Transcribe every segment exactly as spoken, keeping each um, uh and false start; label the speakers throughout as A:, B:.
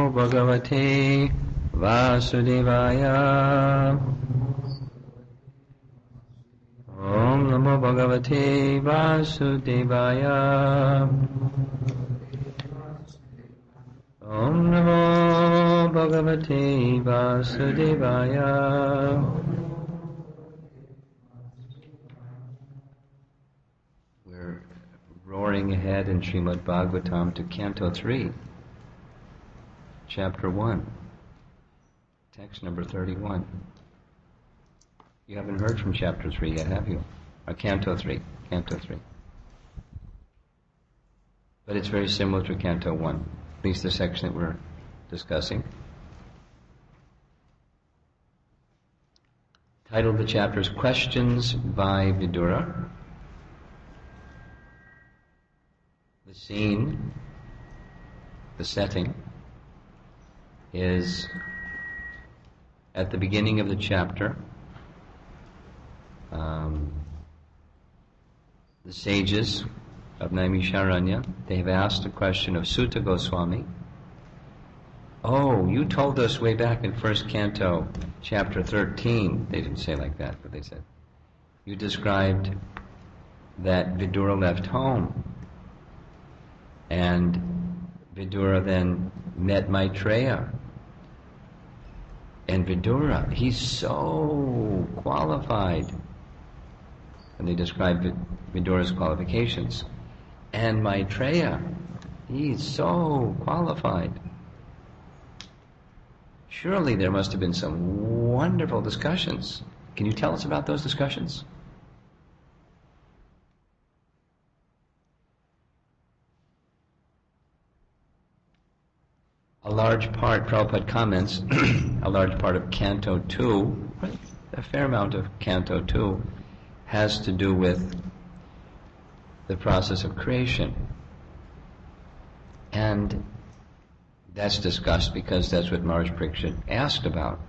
A: Bhagavate Vasudevaya. Om Namo Bhagavate Vasudevaya. Om Namo Bhagavate Vasudevaya. We're roaring ahead in Srimad Bhagavatam to Canto three, Chapter one, text number thirty-one. You haven't heard from Chapter three yet, have you? Or Canto three, Canto three. But it's very similar to Canto one, at least the section that we're discussing. Title of the chapter is Questions by Vidura. The scene, the setting, is at the beginning of the chapter. Um, the sages of Naimisharanya, they have asked a question of Sutta Goswami. Oh, you told us way back in first canto, chapter thirteen, they didn't say like that, but they said, you described that Vidura left home, and Vidura then met Maitreya. And Vidura, he's so qualified. And they describe Vidura's qualifications. And Maitreya, he's so qualified. Surely there must have been some wonderful discussions. Can you tell us about those discussions? A large part, Prabhupada comments, a large part of Canto two, a fair amount of Canto two, has to do with the process of creation. And that's discussed because that's what Maharaj Parikshit asked about.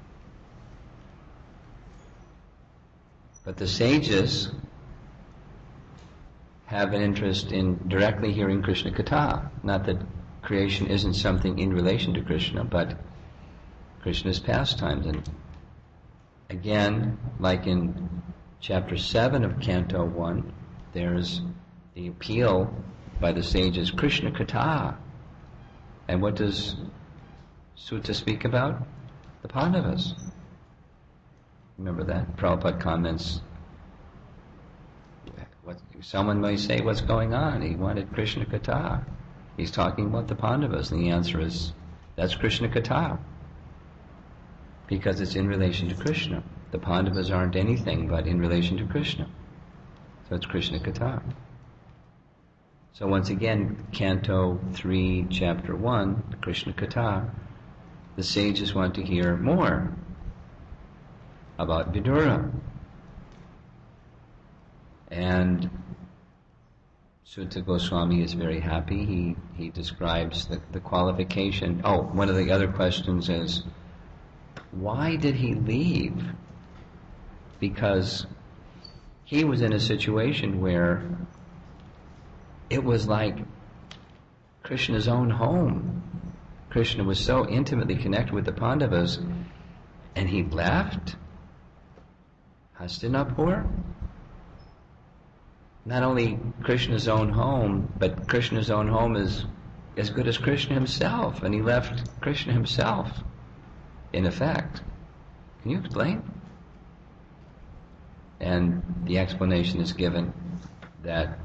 A: But the sages have an interest in directly hearing Krishna Katha. Not that creation isn't something in relation to Krishna, but Krishna's pastimes. And again, like in chapter seven of Canto one, there's the appeal by the sages, Krishna Katha. And what does Sutta speak about? The Pandavas. Remember that? Prabhupada comments, what, someone may say, what's going on? He wanted Krishna Katha. He's talking about the Pandavas, and the answer is, that's Krishna Katha. Because it's in relation to Krishna. The Pandavas aren't anything but in relation to Krishna. So it's Krishna Katha. So once again, Canto three, Chapter one, Krishna Katha, the sages want to hear more about Vidura. And Sutta Goswami is very happy. He he describes the, the qualification. Oh, one of the other questions is, why did he leave? Because he was in a situation where it was like Krishna's own home. Krishna was so intimately connected with the Pandavas, and he left Hastinapur. Not only Krishna's own home, but Krishna's own home is as good as Krishna himself, and he left Krishna himself, in effect. Can you explain? And the explanation is given that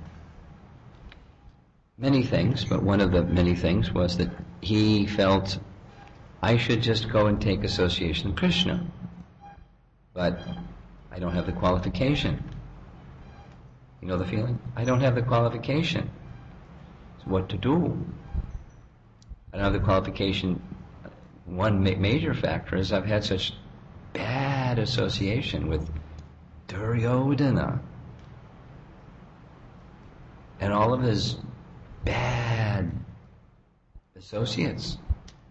A: many things, but one of the many things was that he felt, I should just go and take association with Krishna, but I don't have the qualification. You know the feeling? I don't have the qualification. So what to do? I don't have the qualification. One ma- major factor is I've had such bad association with Duryodhana and all of his bad associates.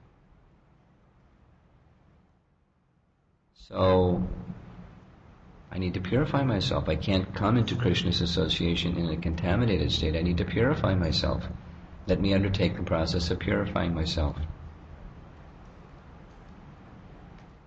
A: So I need to purify myself. I can't come into Krishna's association in a contaminated state. I need to purify myself. Let me undertake the process of purifying myself.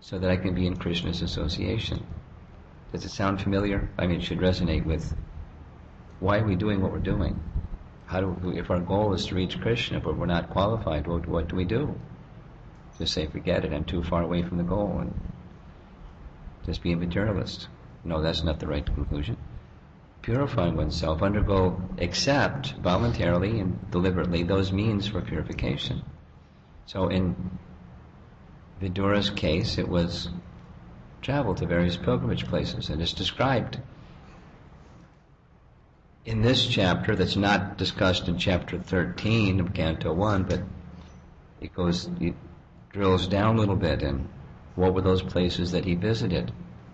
A: so that I can be in Krishna's association. Does it sound familiar? I mean, it should resonate with, why are we doing what we're doing? How do we, if our goal is to reach Krishna, but we're not qualified, what, what do we do? Just say, forget it, I'm too far away from the goal, and just be a materialist. No, that's not the right conclusion. Purifying oneself, undergo, accept voluntarily and deliberately those means for purification. So in Vidura's case, it was travel to various pilgrimage places, and it's described in this chapter that's not discussed in chapter thirteen of Canto one, but it goes, it drills down a little bit, and what were those places that he visited?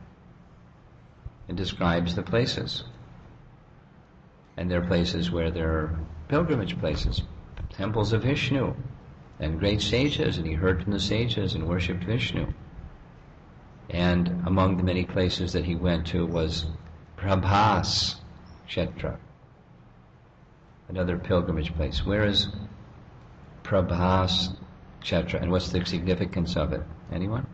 A: It describes the places. And there are places where there are pilgrimage places, temples of Vishnu, and great sages, and he heard from the sages and worshipped Vishnu. And among the many places that he went to was Prabhas Kshetra, another pilgrimage place. Where is Prabhas Kshetra, and what's the significance of it? Anyone?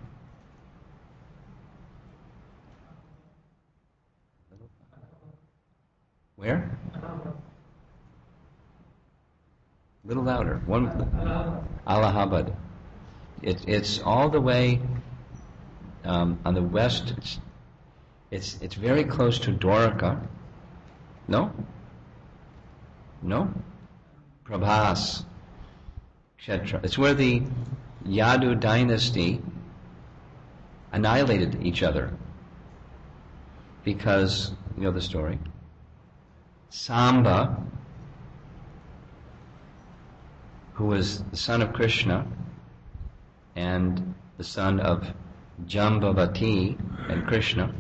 A: Where? A little louder. One. Allahabad. It, it's all the way um, on the west. It's, it's it's very close to Dwarka. No? No? Prabhas Kshetra. It's where the Yadu dynasty annihilated each other. Because, you know the story, Samba, who was the son of Krishna and the son of Jambavati and Krishna,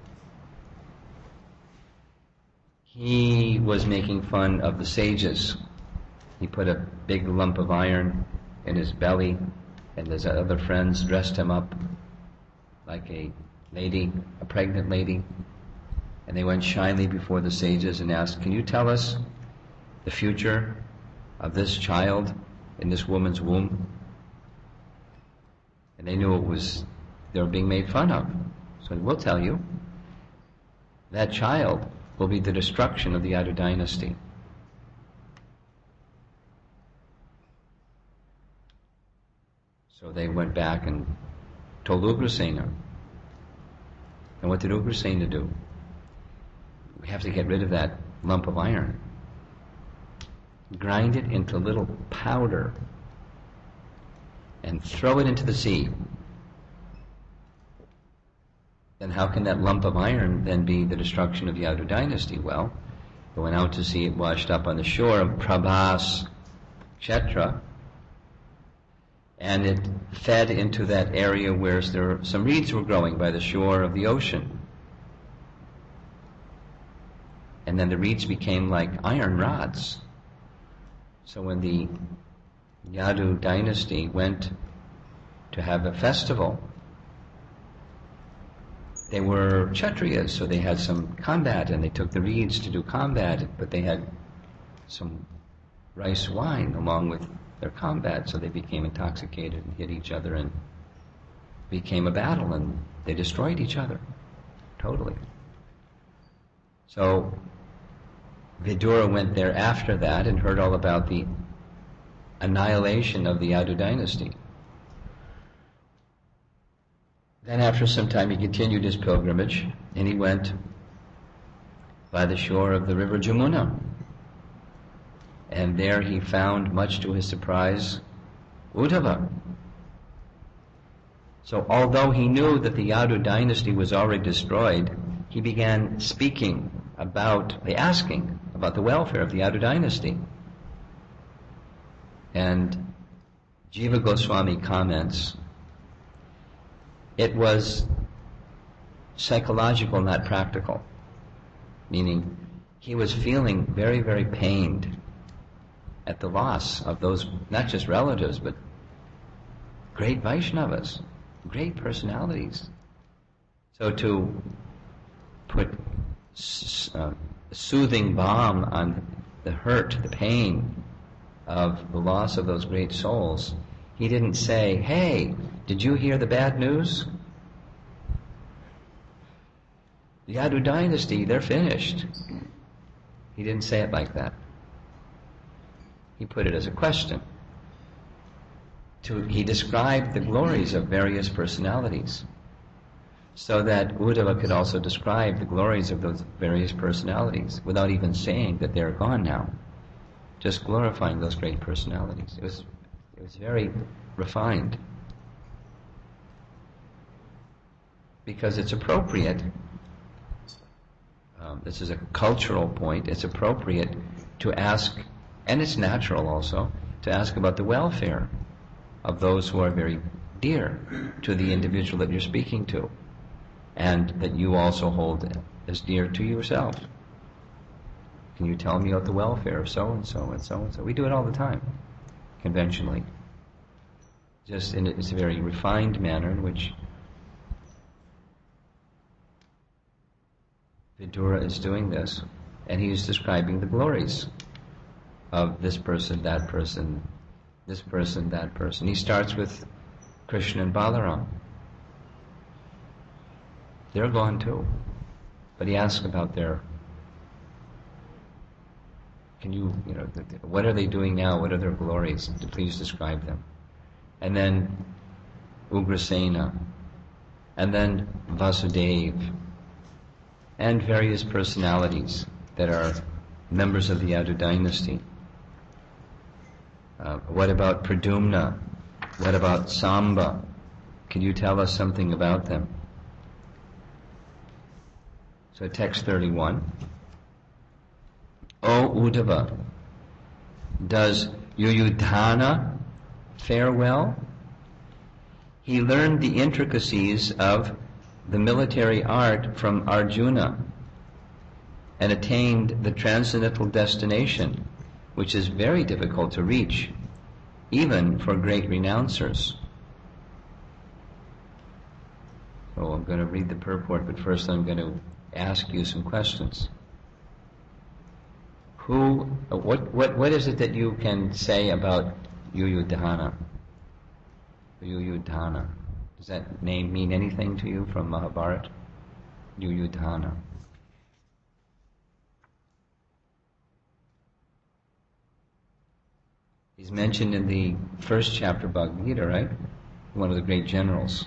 A: he was making fun of the sages. He put a big lump of iron in his belly, and his other friends dressed him up like a lady, a pregnant lady, and they went shyly before the sages and asked, can you tell us the future of this child in this woman's womb? And they knew it was, they were being made fun of. So we'll tell you. That child will be the destruction of the Yadu dynasty. So they went back and told Ugrasena. And what did Ugrasena do? We have to get rid of that lump of iron. Grind it into little powder and throw it into the sea. Then how can that lump of iron then be the destruction of the Yadu dynasty? Well, it went out to sea, it washed up on the shore of Prabhas Kshetra, and it fed into that area where there some reeds were growing by the shore of the ocean. And then the reeds became like iron rods. So when the Yadu dynasty went to have a festival, they were Kshatriyas, so they had some combat, and they took the reeds to do combat, but they had some rice wine along with their combat, so they became intoxicated and hit each other, and became a battle, and they destroyed each other totally. So Vidura went there after that and heard all about the annihilation of the Yadu dynasty. Then after some time he continued his pilgrimage, and he went by the shore of the river Jamuna. And there he found, much to his surprise, Uddhava. So although he knew that the Yadu dynasty was already destroyed, he began speaking about, asking about the welfare of the Yadu dynasty. And Jiva Goswami comments, it was psychological, not practical. Meaning, he was feeling very, very pained at the loss of those, not just relatives, but great Vaishnavas, great personalities. So to put uh, soothing balm on the hurt, the pain of the loss of those great souls, he didn't say, hey, did you hear the bad news? the Yadu dynasty, they're finished. He didn't say it like that. He put it as a question. To, he described the glories of various personalities, so that Uddhava could also describe the glories of those various personalities without even saying that they're gone now, just glorifying those great personalities. It was, it was very refined, because it's appropriate. Um, this is a cultural point. It's appropriate to ask, and it's natural also, to ask about the welfare of those who are very dear to the individual that you're speaking to, and that you also hold as dear to yourself. Can you tell me about the welfare of so-and-so and so-and-so? We do it all the time, conventionally. Just in it's a very refined manner in which Vidura is doing this, and he is describing the glories of this person, that person, this person, that person. He starts with Krishna and Balaram. They're gone too. But he asks about their, can you, you know, what are they doing now? What are their glories? Please describe them. And then Ugrasena, and then Vasudeva, and various personalities that are members of the Yadu dynasty. Uh, what about Pradumna? What about Samba? Can you tell us something about them? So text thirty-one. O Uddhava, does Yuyudhana fare well? He learned the intricacies of the military art from Arjuna and attained the transcendental destination, which is very difficult to reach, even for great renouncers. So I'm going to read the purport, but first I'm going to ask you some questions. Who, what, what, what is it that you can say about Yuyudhana? Yuyudhana. Does that name mean anything to you from Mahabharata? Yuyudhana. He's mentioned in the first chapter of Bhagavad Gita, right? One of the great generals.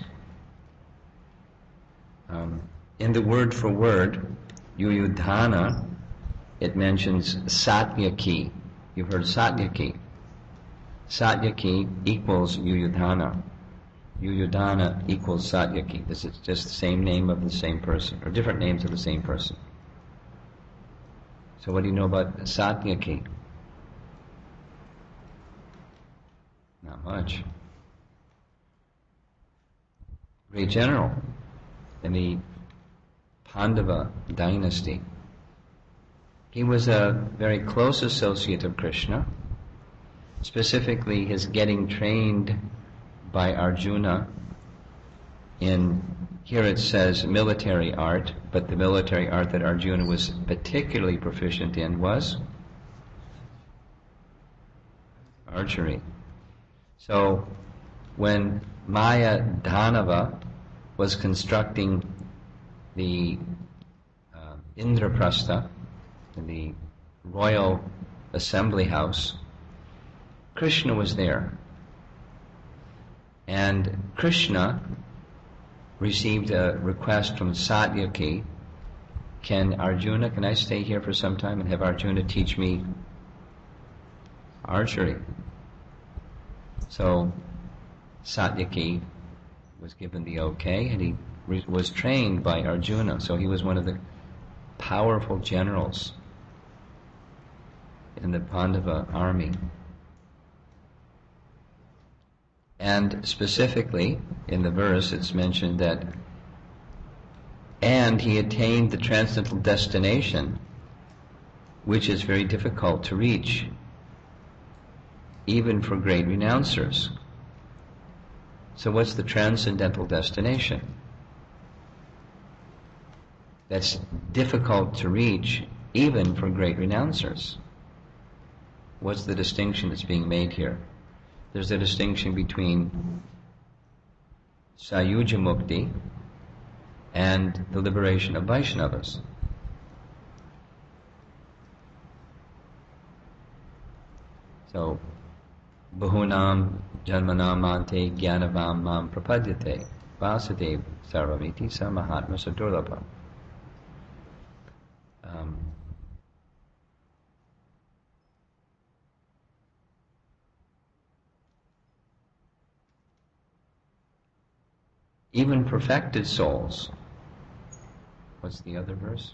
A: Um, in the word for word, Yuyudhana, it mentions Satyaki. You've heard Satyaki. Satyaki equals Yuyudhana. Yuyudhana equals Satyaki. This is just the same name of the same person, or different names of the same person. So what do you know about Satyaki? Not much. Great general in the Pandava dynasty. He was a very close associate of Krishna, specifically his getting trained by Arjuna in, here it says military art, but the military art that Arjuna was particularly proficient in was archery. So when Maya Dhanava was constructing the uh, Indraprastha, in the royal assembly house, Krishna was there. And Krishna received a request from Satyaki, can Arjuna, can I stay here for some time and have Arjuna teach me archery? So Satyaki was given the okay, and he re- was trained by Arjuna. So he was one of the powerful generals in the Pandava army. And specifically, in the verse, it's mentioned that, and he attained the transcendental destination, which is very difficult to reach, even for great renouncers. So what's the transcendental destination? That's difficult to reach, even for great renouncers. What's the distinction that's being made here? There's a distinction between Sayuja Mukti and the liberation of Vaishnavas. So, Bahunam Janmanam Ante Gyanavam Mam Prapadyate Vasudev Sarvamiti Sa Mahatma Sadurlabha. Um, even perfected souls. What's the other verse?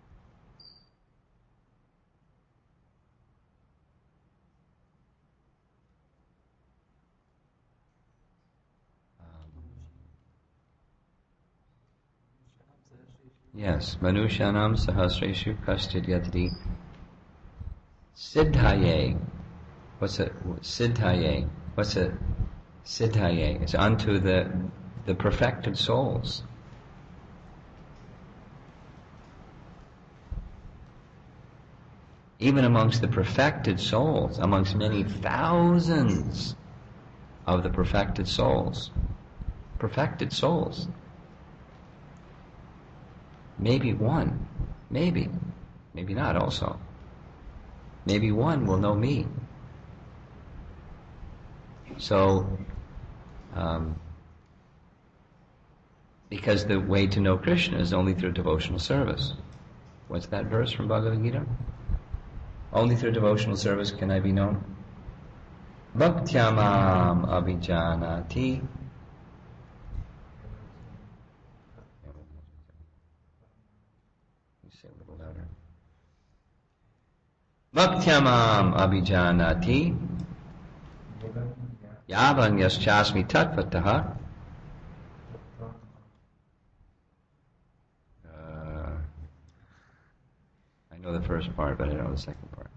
A: Yes, Manushanam Sahasreshu Kashchid Yatri Siddhaye. What's it? Siddhaye. What's it? Siddhaye. It's unto the the perfected souls. Even amongst the perfected souls, amongst many thousands of the perfected souls, perfected souls. Maybe one, maybe, maybe not also. Maybe one will know me. So, um, because the way to know Krishna is only through devotional service. What's that verse from Bhagavad Gita? Only through devotional service can I be known. Bhaktyamam abhijanati. Say a little louder. Bhaktyamam abhijanati yavan yaschasmi tatvataha. Uh, I know the first part, but I don't know the second part.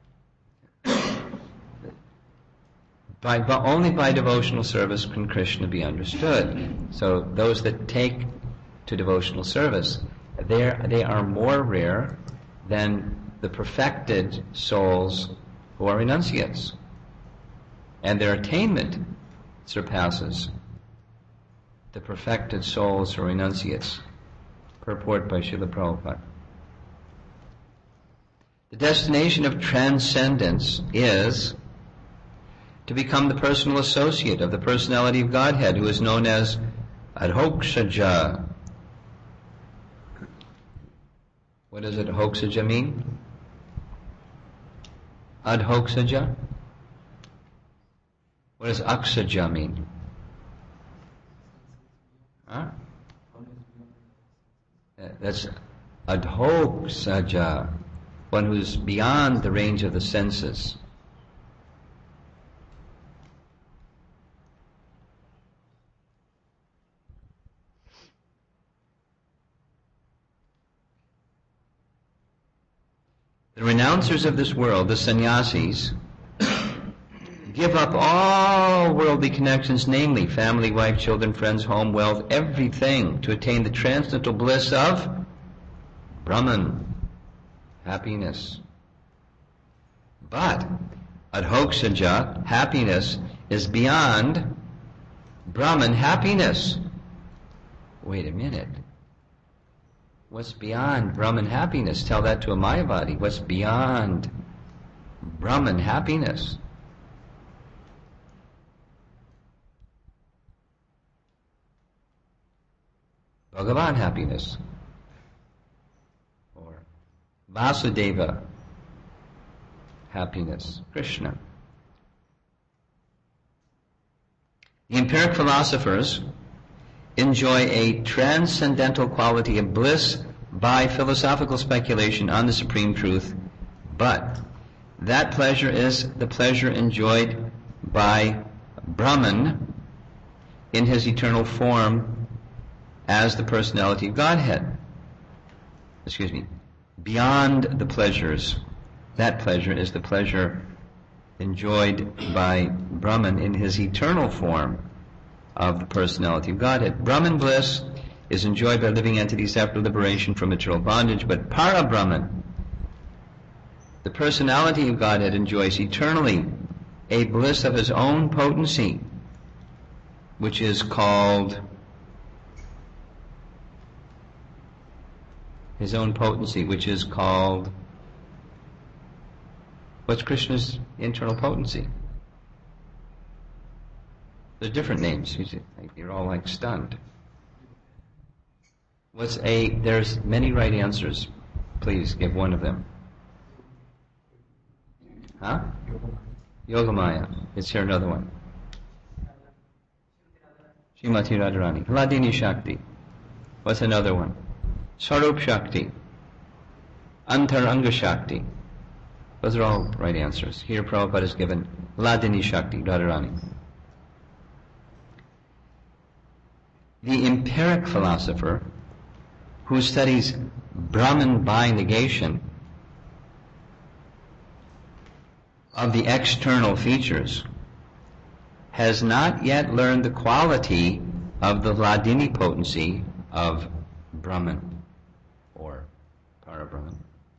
A: By, but only by devotional service can Krishna be understood. So those that take to devotional service, they are more rare than the perfected souls who are renunciates. And their attainment surpasses the perfected souls who are renunciates. Purport by Srila Prabhupada. The destination of transcendence is to become the personal associate of the personality of Godhead, who is known as Adhokshaja. What does Adhokshaja mean? Adhokshaja? What does Aksaja mean? Huh? That's Adhokshaja, one who's beyond the range of the senses. The renouncers of this world, the sannyasis, give up all worldly connections, namely family, wife, children, friends, home, wealth, everything, to attain the transcendental bliss of Brahman, happiness. But Adhokshaja, happiness, is beyond Brahman happiness. Wait a minute. What's beyond Brahman happiness? Tell that to a Mayavadi. What's beyond Brahman happiness? Bhagavan happiness. Or Vasudeva happiness. Krishna. The empiric philosophers enjoy a transcendental quality of bliss by philosophical speculation on the supreme truth, but that pleasure is the pleasure enjoyed by Brahman in his eternal form as the personality of Godhead. Excuse me. Beyond the pleasures, that pleasure is the pleasure enjoyed by Brahman in his eternal form of the personality of Godhead. Brahman bliss is enjoyed by living entities after liberation from material bondage, but Para-Brahman, the personality of Godhead, enjoys eternally a bliss of his own potency, which is called his own potency, which is called, what's Krishna's internal potency? There's different names. You're all like stunned. What's a, there's many right answers. Please give one of them. Huh? Yogamaya. Is here another one? Srimati Radharani. Hladini Shakti. What's another one? Swarup Shakti. Antaranga Shakti. Those are all right answers. Here Prabhupada has given Hladini Shakti, Radharani. The empiric philosopher who studies Brahman by negation of the external features has not yet learned the quality of the Hladini potency of Brahman or Parabrahman.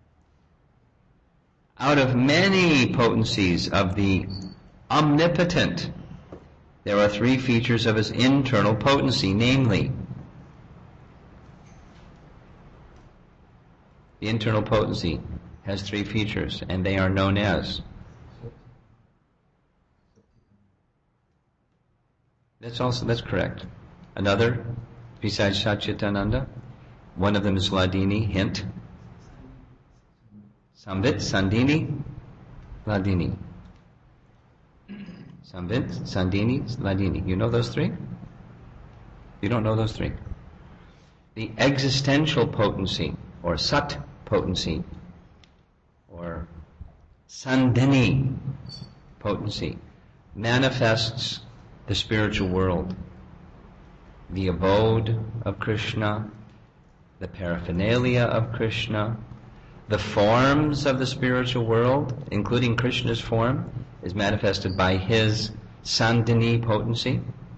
A: Out of many potencies of the omnipotent, there are three features of his internal potency, namely, the internal potency has three features, and they are known as. That's also, that's correct. Another, besides Satchitananda, one of them is Hladini, hint. Samvit, Sandini, Hladini. Samvit, Sandini, Hladini. You know those three? You don't know those three? The existential potency, or Sat potency, or Sandini potency, manifests the spiritual world, the abode of Krishna, the paraphernalia of Krishna, the forms of the spiritual world, including Krishna's form, is manifested by his Sandini potency.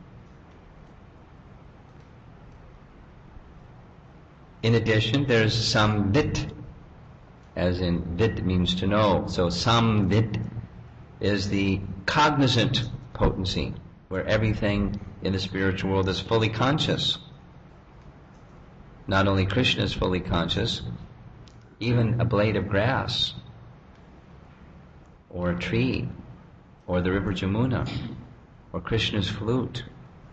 A: In addition, there's Samvit, as in Vid means to know. So Samvit is the cognizant potency, where everything in the spiritual world is fully conscious. Not only Krishna is fully conscious, even a blade of grass, or a tree, or the river Jamuna, or Krishna's flute,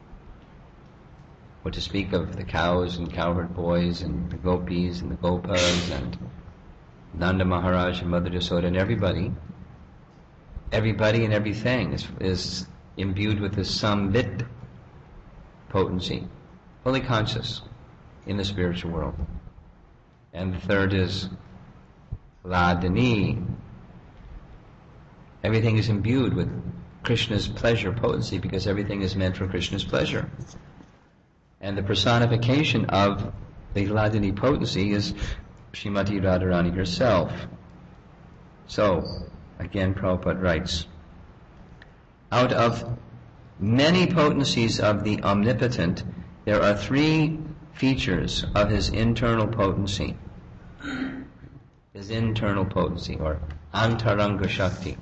A: or to speak of the cows and cowherd boys and the gopis and the gopas and Nanda Maharaj and Mother Yasoda and everybody, everybody and everything is, is imbued with this Samvit potency, fully conscious in the spiritual world. And the third is Hladini. Everything is imbued with Krishna's pleasure potency because everything is meant for Krishna's pleasure. And the personification of the Hladini potency is Srimati Radharani herself. So, again, Prabhupada writes, out of many potencies of the omnipotent, there are three features of his internal potency. His internal potency, or Antaranga Shakti.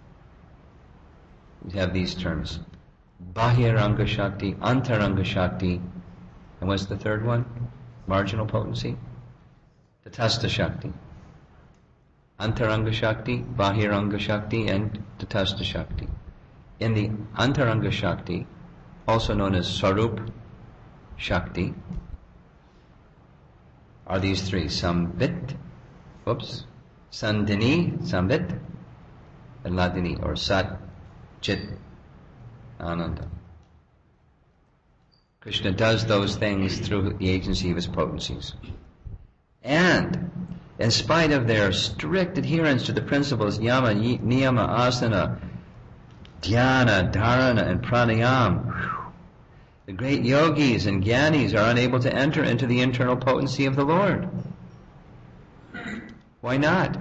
A: We have these terms. Bahiranga Shakti, Antaranga Shakti, and what's the third one? Marginal potency? Tatastha Shakti. Antaranga Shakti, Bahiranga Shakti, and Tatastha Shakti. In the Antaranga Shakti, also known as Swarup Shakti, are these three: Samvit, whoops, Sandini, Samvit, and Hladini, or Sat, Chit, Ananda. Krishna does those things through the agency of his potencies. And in spite of their strict adherence to the principles Yama, Niyama, Asana, Dhyana, Dharana, and Pranayama, the great yogis and jnanis are unable to enter into the internal potency of the Lord. Why not?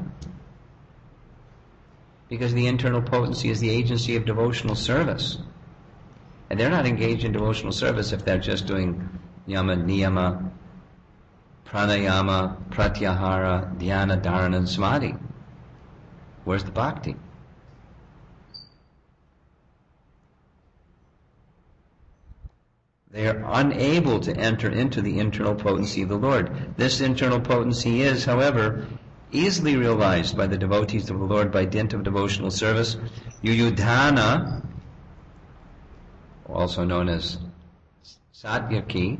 A: Because the internal potency is the agency of devotional service. And they're not engaged in devotional service if they're just doing Yama, Niyama, Pranayama, Pratyahara, Dhyana, Dharana, and Samadhi. Where's the bhakti? They are unable to enter into the internal potency of the Lord. This internal potency is, however, easily realized by the devotees of the Lord by dint of devotional service. Yuyudhana, also known as Satyaki,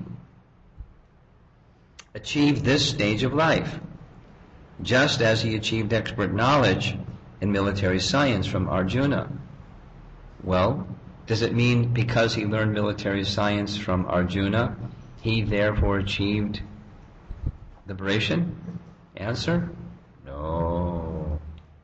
A: achieved this stage of life, just as he achieved expert knowledge in military science from Arjuna. Well, does it mean because he learned military science from Arjuna, he therefore achieved liberation? Answer: no.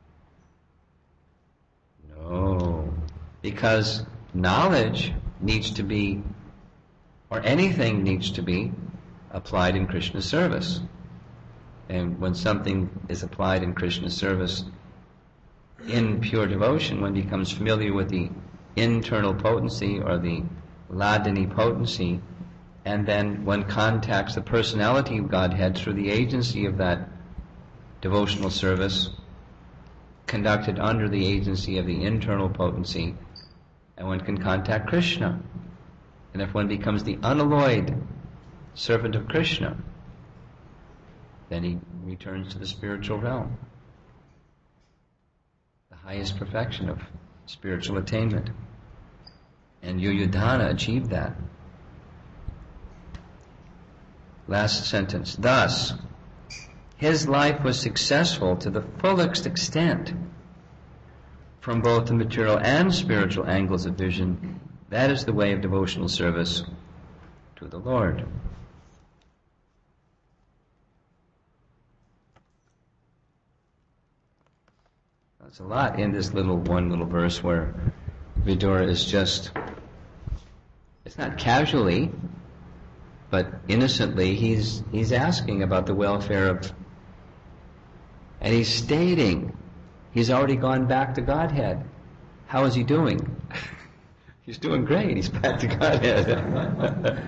A: No. Because knowledge needs to be, or anything needs to be, applied in Krishna's service. And when something is applied in Krishna's service in pure devotion, one becomes familiar with the internal potency or the Ladini potency, and then one contacts the personality of Godhead through the agency of that devotional service conducted under the agency of the internal potency, and one can contact Krishna. And if one becomes the unalloyed servant of Krishna, then he returns to the spiritual realm, the highest perfection of spiritual attainment. And Yuyudhana achieved that. Last sentence. Thus, his life was successful to the fullest extent from both the material and spiritual angles of vision. That is the way of devotional service to the Lord. There's a lot in this little one little verse where Vidura is just, it's not casually, but innocently, he's he's asking about the welfare of, and he's stating he's already gone back to Godhead. How is he doing? He's doing great. He's back to Godhead.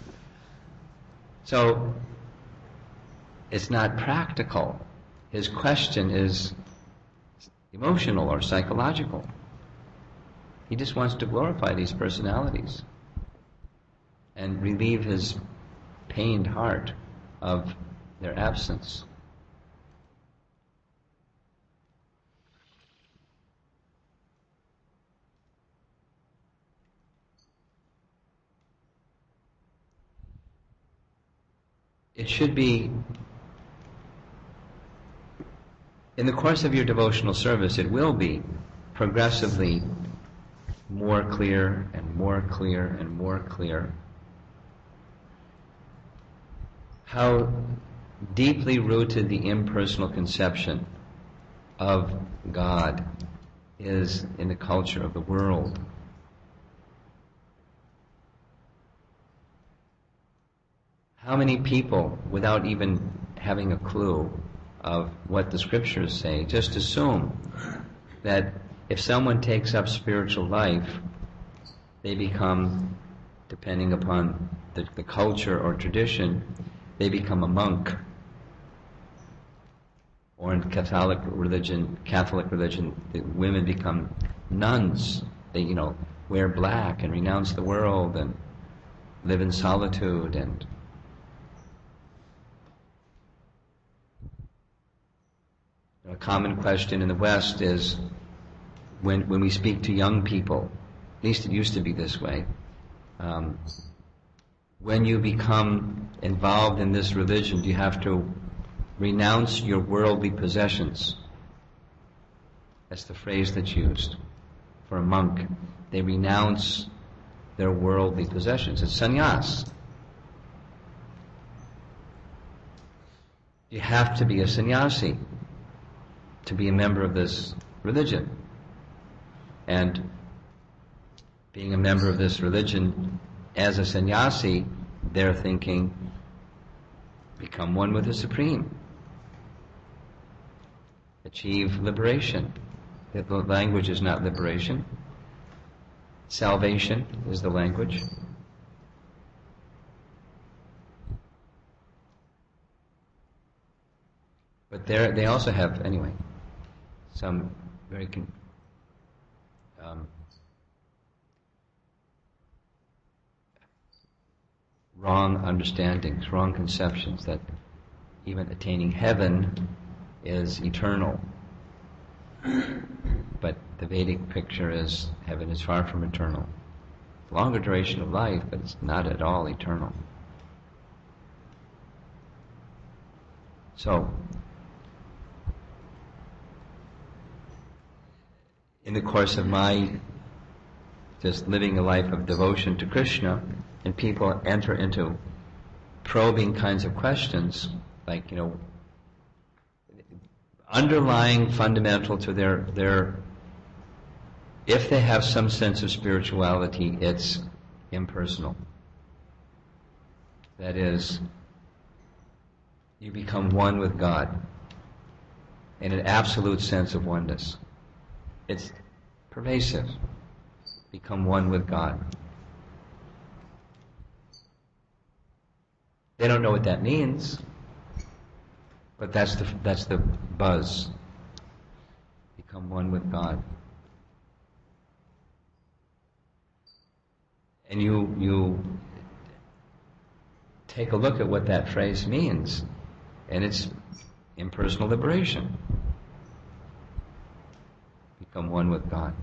A: So it's not practical. His question is emotional or psychological. He just wants to glorify these personalities and relieve his pained heart of their absence. It should be, in the course of your devotional service, it will be progressively more clear and more clear and more clear how deeply rooted the impersonal conception of God is in the culture of the world. How many people, without even having a clue of what the scriptures say, just assume that if someone takes up spiritual life, they become, depending upon the, the culture or tradition, they become a monk. Or in Catholic religion, Catholic religion, the women become nuns. They, you know, wear black and renounce the world and live in solitude. And a common question in the West is, when when we speak to young people, at least it used to be this way, um, when you become involved in this religion, do you have to renounce your worldly possessions? That's the phrase that's used for a monk. They renounce their worldly possessions. It's sannyas. You have to be a sannyasi to be a member of this religion. And being a member of this religion as a sannyasi, they're thinking, become one with the Supreme. Achieve liberation. The language is not liberation. Salvation is the language. But there, they also have, anyway, some very con- um, wrong understandings, wrong conceptions that even attaining heaven is eternal. But the Vedic picture is heaven is far from eternal. Longer duration of life, but it's not at all eternal. So, in the course of my just living a life of devotion to Krishna, and people enter into probing kinds of questions, like, you know, underlying fundamental to their, their, if they have some sense of spirituality, it's impersonal. That is, you become one with God in an absolute sense of oneness. It's pervasive. Become one with God. They don't know what that means, but that's the that's the buzz. Become one with God. And you you take a look at what that phrase means, and it's impersonal liberation. Become one with God.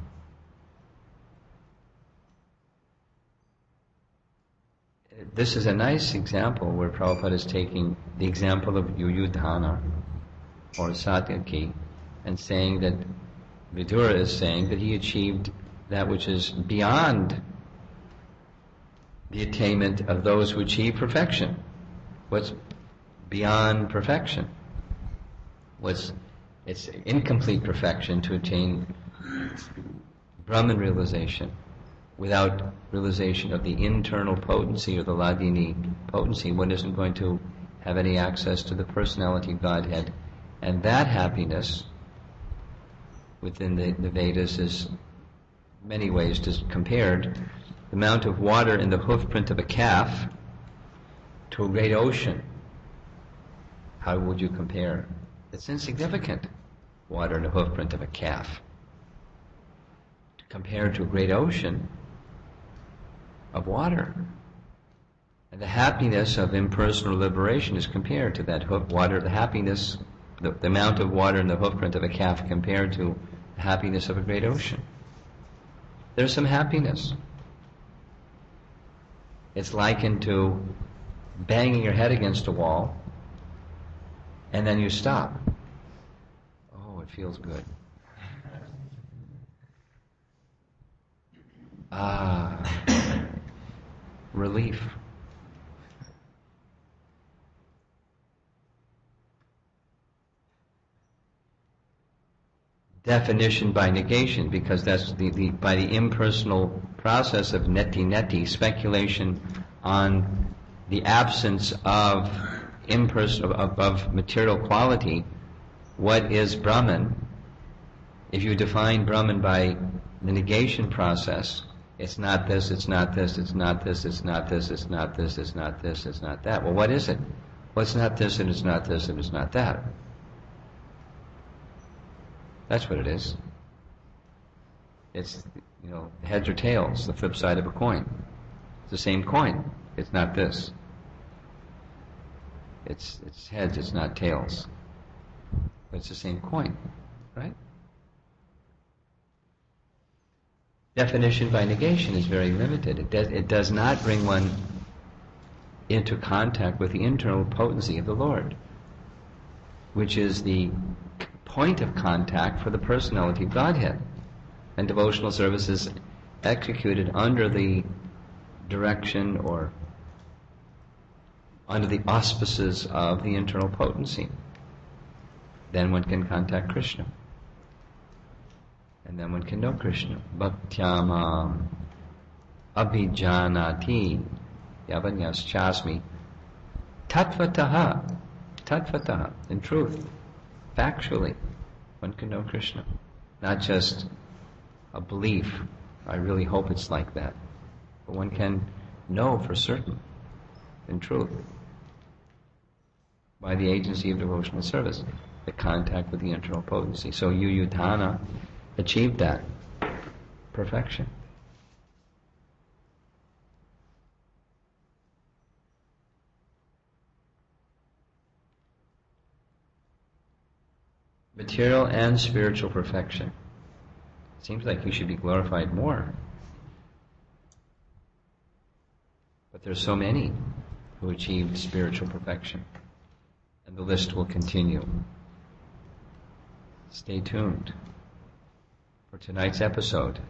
A: This is a nice example where Prabhupada is taking the example of Yuyudhana or Satyaki and saying that Vidura is saying that he achieved that which is beyond the attainment of those who achieve perfection. What's beyond perfection? What's it's incomplete perfection to attain Brahman realization without realization of the internal potency or the Hladini potency. One isn't going to have any access to the personality of Godhead. And that happiness within the, the Vedas is many ways just compared. The amount of water in the hoofprint of a calf to a great ocean. How would you compare? It's insignificant, water in the hoofprint of a calf. Compared to a great ocean of water. And the happiness of impersonal liberation is compared to that hoof water, the happiness, the, the amount of water in the hoofprint of a calf compared to the happiness of a great ocean. There's some happiness. It's likened to banging your head against a wall and then you stop. Oh, it feels good. Ah, relief. Definition by negation, because that's the, the by the impersonal process of neti neti, speculation on the absence of impersonal of, of material quality. What is Brahman? If you define Brahman by the negation process, it's not this, it's not this, it's not this, it's not this, it's not this, it's not this, it's not that. Well, what is it? Well, it's not this, and it's not this, and it's not that. That's what it is. It's, you know, heads or tails, the flip side of a coin. It's the same coin. It's not this. It's it's heads, it's not tails. But it's the same coin, right? Definition by negation is very limited. It does, it does not bring one into contact with the internal potency of the Lord, which is the point of contact for the personality of Godhead. And devotional service is executed under the direction or under the auspices of the internal potency. Then one can contact Krishna. And then one can know Krishna. Bhaktyama abhijanati yavanyas chasmi tatvataha. Tatvataha. In truth, factually, one can know Krishna. Not just a belief. I really hope it's like that. But one can know for certain, in truth, by the agency of devotional service, the contact with the internal potency. So Yuyudhana achieved that perfection. Material and spiritual perfection. Seems like you should be glorified more. But there's so many who achieved spiritual perfection. And the list will continue. Stay tuned for tonight's episode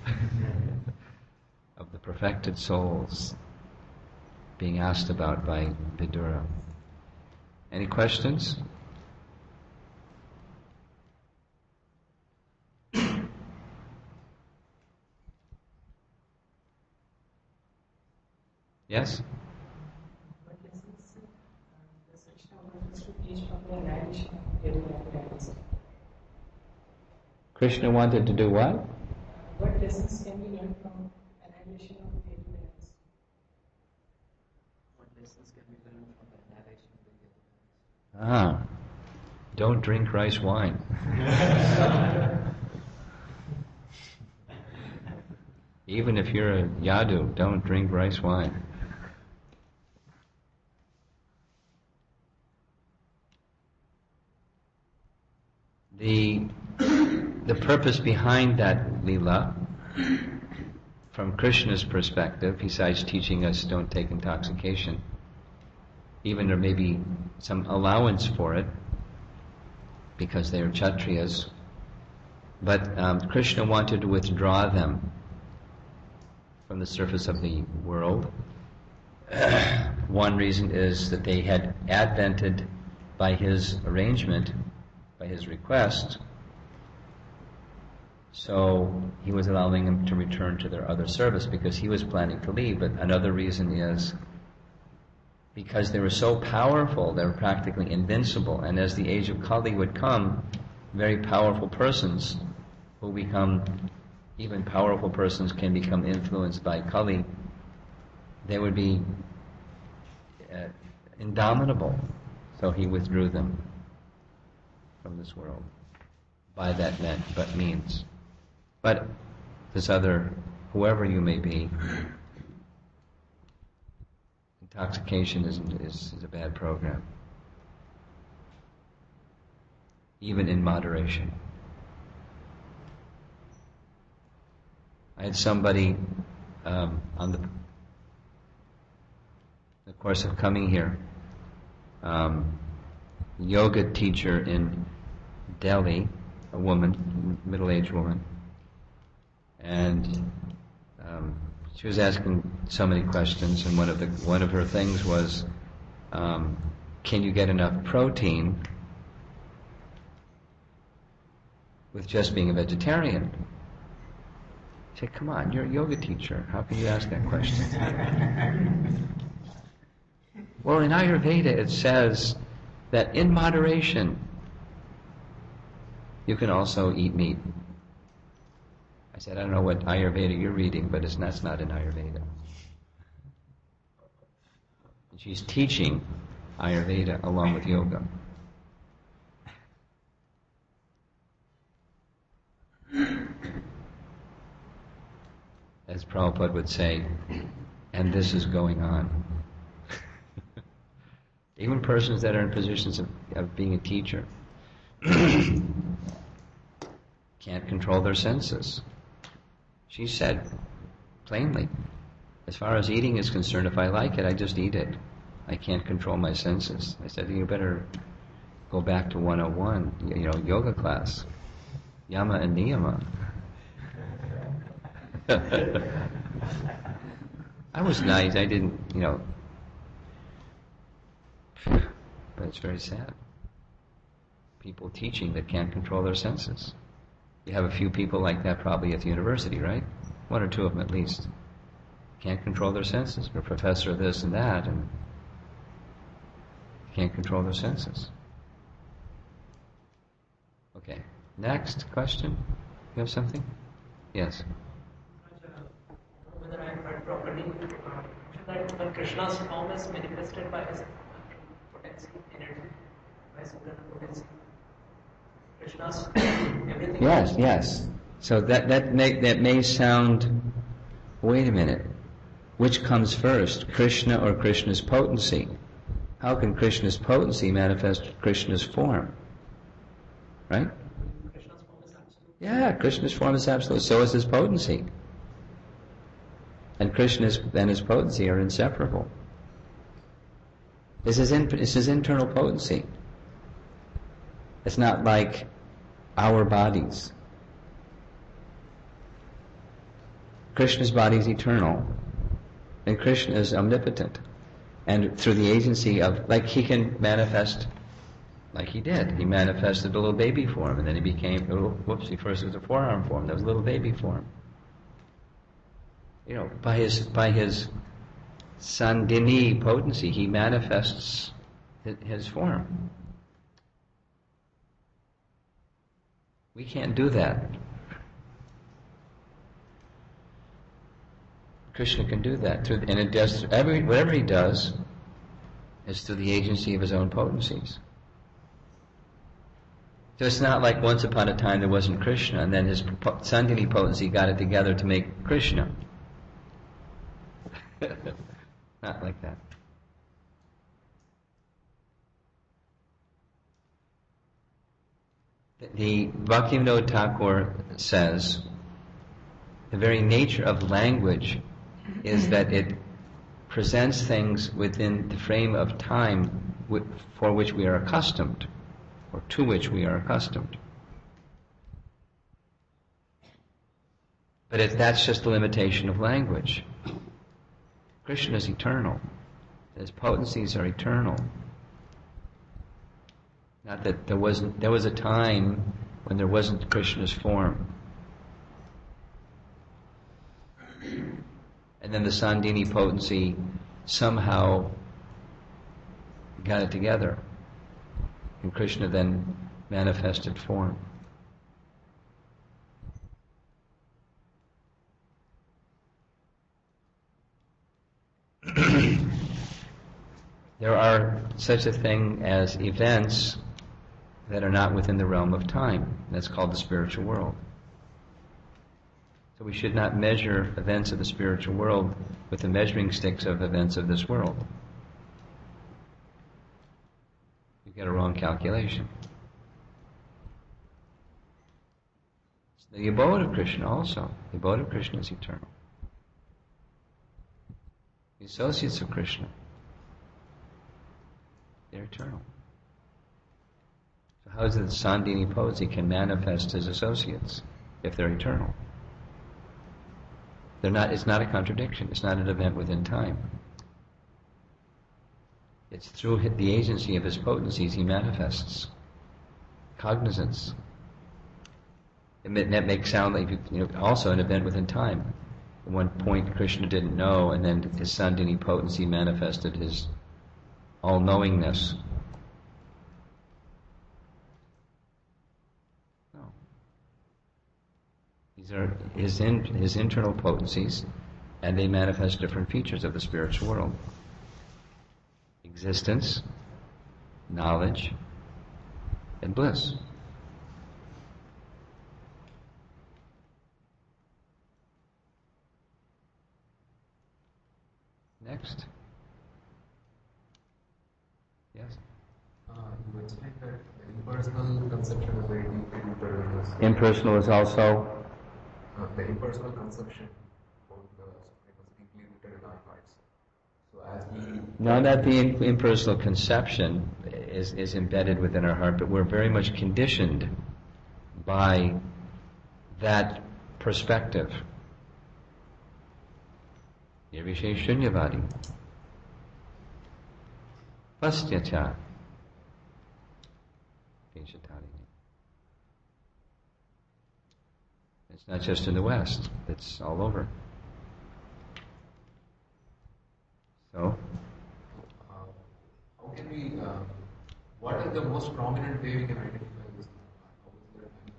A: of the perfected souls being asked about by Vidura. Any questions? Yes?
B: What is this? Uh, the Krishna wants to teach from the annihilation of material reality.
A: Krishna wanted to do what?
B: Uh, what lessons can we learn from annihilation of material reality?
C: What lessons can we learn from the annihilation of material reality?
A: Ah, don't drink rice wine. Even if you're a yadu, don't drink rice wine. The, the purpose behind that lila, from Krishna's perspective, besides teaching us don't take intoxication, even there may be some allowance for it, because they are Kshatriyas, but um, Krishna wanted to withdraw them from the surface of the world. One reason is that they had advented by his arrangement, by his request, so he was allowing them to return to their other service because he was planning to leave. But another reason is because they were so powerful, they were practically invincible, and as the age of Kali would come, very powerful persons who become, even powerful persons can become influenced by Kali, they would be uh, indomitable. So he withdrew them from this world by that meant, but means. But this other, whoever you may be, intoxication is, is, is a bad program, even in moderation. I had somebody um, on the, the course of coming here, um, yoga teacher in Delhi, a woman, middle-aged woman, and um, she was asking so many questions, and one of the one of her things was, um, can you get enough protein with just being a vegetarian? I said, come on, you're a yoga teacher. How can you ask that question? Well, in Ayurveda it says that in moderation you can also eat meat. I said, I don't know what Ayurveda you're reading, but it's, that's not in Ayurveda. And she's teaching Ayurveda along with yoga. As Prabhupada would say, and this is going on. Even persons that are in positions of, of being a teacher can't control their senses. She said plainly, as far as eating is concerned, if I like it, I just eat it. I can't control my senses. I said, you better go back to one oh one, you know, yoga class, yama and niyama. I was nice, I didn't, you know, but it's very sad. People teaching that can't control their senses. You have a few people like that probably at the university, right? One or two of them at least. Can't control their senses. They're a professor of this and that, and can't control their senses. Okay, next question. You have something? Yes.
B: Whether I heard properly, that when Krishna's form is manifested by his potency, energy, by his potency, Krishna's everything.
A: Yes, yes. So that that may that may sound. Wait a minute. Which comes first, Krishna or Krishna's potency? How can Krishna's potency manifest Krishna's form? right?
B: Krishna's form is absolute.
A: Yeah, Krishna's form is absolute. So is his potency. And Krishna and his potency are inseparable. It's his, in, it's his internal potency. It's not like our bodies. Krishna's body is eternal, and Krishna is omnipotent. And through the agency of, like he can manifest, like he did. He manifested a little baby form, and then he became, oh, whoops, he first was a forearm form, that was a little baby form. You know, by his, by his Sandini potency, he manifests his, his form. We can't do that. Krishna can do that, through, and it does every whatever he does is through the agency of his own potencies. So it's not like once upon a time there wasn't Krishna, and then his Sandini potency got it together to make Krishna. Not like that. The Bhaktivinoda Thakur says the very nature of language is that it presents things within the frame of time for which we are accustomed, or to which we are accustomed. But it, that's just the limitation of language. Krishna is eternal. His potencies are eternal. Not that there wasn't, there was a time when there wasn't Krishna's form. And then the Sandini potency somehow got it together. And Krishna then manifested form. There are such a thing as events that are not within the realm of time. That's called the spiritual world. So we should not measure events of the spiritual world with the measuring sticks of events of this world. You get a wrong calculation. The abode of Krishna also. The abode of Krishna is eternal. The associates of Krishna, they're eternal. So how is it that Sandini potency can manifest his associates if they're eternal? They're not, it's not a contradiction. It's not an event within time. It's through the agency of his potencies he manifests cognizance. And that makes sound like, you know, also an event within time. At one point Krishna didn't know, and then his Sandini potency manifested his all-knowingness. No. These are his, in, his internal potencies, and they manifest different features of the spiritual world. Existence, knowledge, and bliss. Next. Yes?
C: Uh, you explained that impersonal conception is very deeply rooted in this.
A: Impersonal is also?
C: Uh, the impersonal conception of the Supreme is deeply rooted in our hearts. So as we...
A: No, not the in, impersonal conception is, is embedded within our heart, but we're very much conditioned by that perspective. Nirvishe Shunyavadi. Pastyacha. It's not just in the West, it's all over. So?
C: Uh, how can we, uh, what is the most prominent way we can identify this? How is it manifest?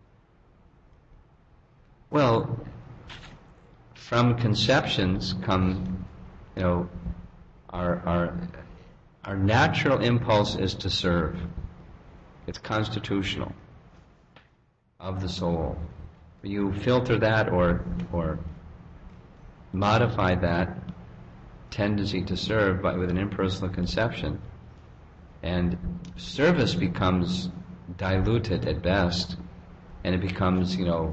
A: Well, from conceptions come, you know, our, our, our natural impulse is to serve. It's constitutional of the soul. You filter that or, or modify that tendency to serve by, with an impersonal conception, and service becomes diluted at best, and it becomes, you know,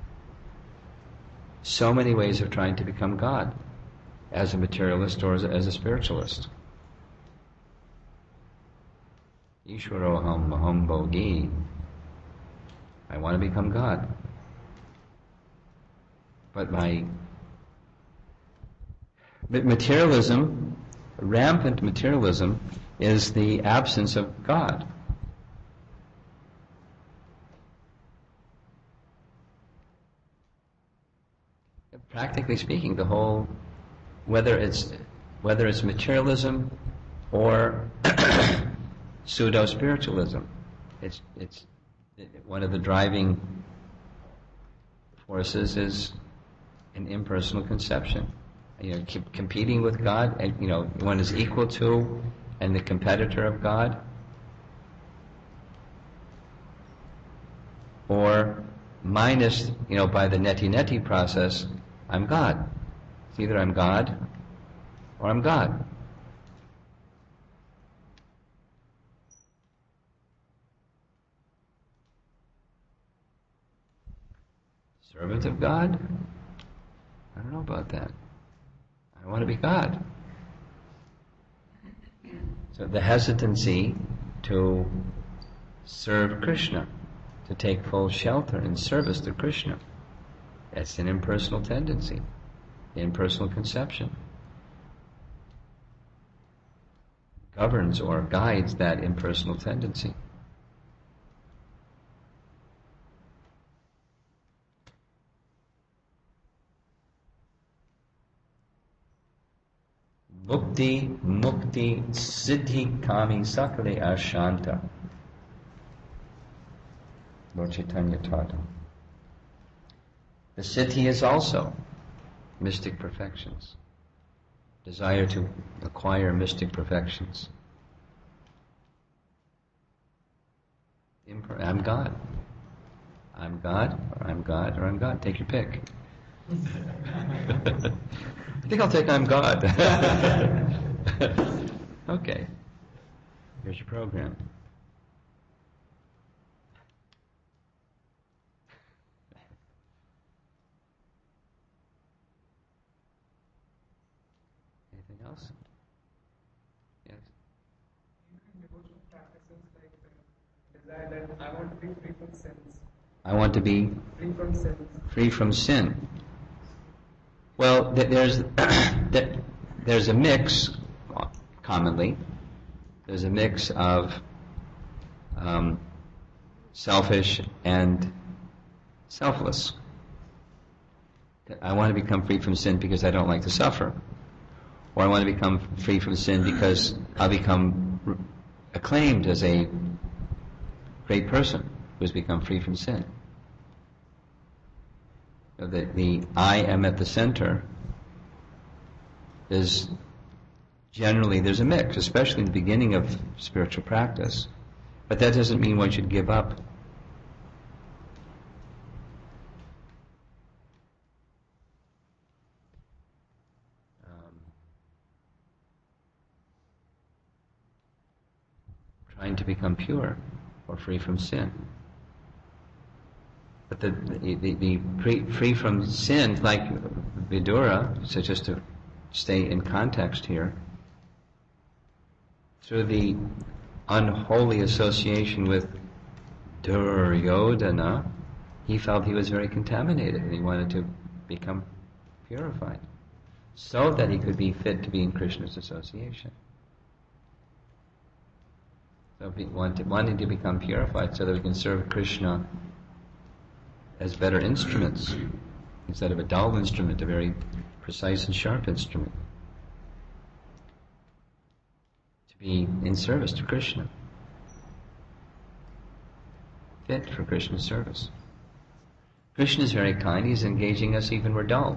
A: so many ways of trying to become God, as a materialist or as a, as a spiritualist. Ishwaroham maham bhogi. I want to become God. But my but materialism, rampant materialism, is the absence of God. Practically speaking, the whole, whether it's whether it's materialism or pseudo spiritualism, it's it's one of the driving forces is an impersonal conception. You know, keep competing with God, and you know, one is equal to and the competitor of God, or minus, you know, by the neti-neti process, I'm God. It's either I'm God or I'm God. Servant of God? I don't know about that. I want to be God. So the hesitancy to serve Krishna, to take full shelter in service to Krishna, that's an impersonal tendency, impersonal conception. Governs or guides that impersonal tendency. Mukti, mukti, siddhi, kami, sakale, ashanta. Lord Chaitanya taught him. The siddhi is also mystic perfections. Desire to acquire mystic perfections. Imper- I'm God. I'm God, or I'm God, or I'm God. Take your pick. I think I'll take I'm God. Okay. Here's your program. Anything else? Yes.
B: In devotional practices like the desire that I want to be free from sins.
A: I want to be
B: Free from sins.
A: free from sin. Well, th- there's th- there's a mix, commonly. There's a mix of um, selfish and selfless. I want to become free from sin because I don't like to suffer. Or I want to become free from sin because I'll become r- acclaimed as a great person who's become free from sin. So the, the I am at the center is generally, there's a mix, especially in the beginning of spiritual practice. But that doesn't mean one should give up. Um, trying to become pure or free from sin. But the, the, the, the free, free from sin, like Vidura, so just to stay in context here, through the unholy association with Duryodhana, he felt he was very contaminated and he wanted to become purified so that he could be fit to be in Krishna's association. So be, wanted, wanting to become purified so that we can serve Krishna as better instruments instead of a dull instrument, a very precise and sharp instrument. To be in service to Krishna. Fit for Krishna's service. Krishna is very kind. He's engaging us even when we're dull.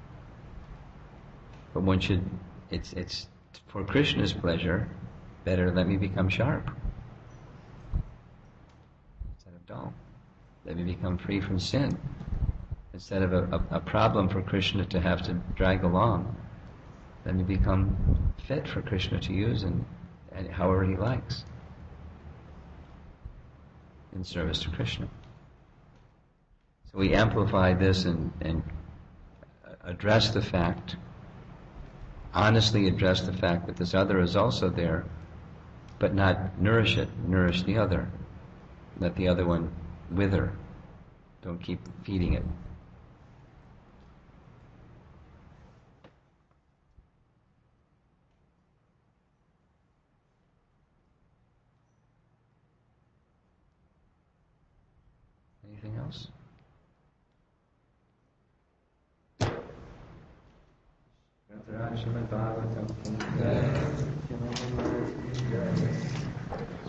A: But one should, it's, it's for Krishna's pleasure, better let me become sharp instead of dull. Let me become free from sin instead of a, a, a problem for Krishna to have to drag along. Let me become fit for Krishna to use and, and however he likes. in service to Krishna. So we amplify this and, and address the fact, honestly address the fact that this other is also there, but not nourish it, nourish the other. Let the other one wither. Don't keep feeding it. Anything else? Srimad Bhagavatam.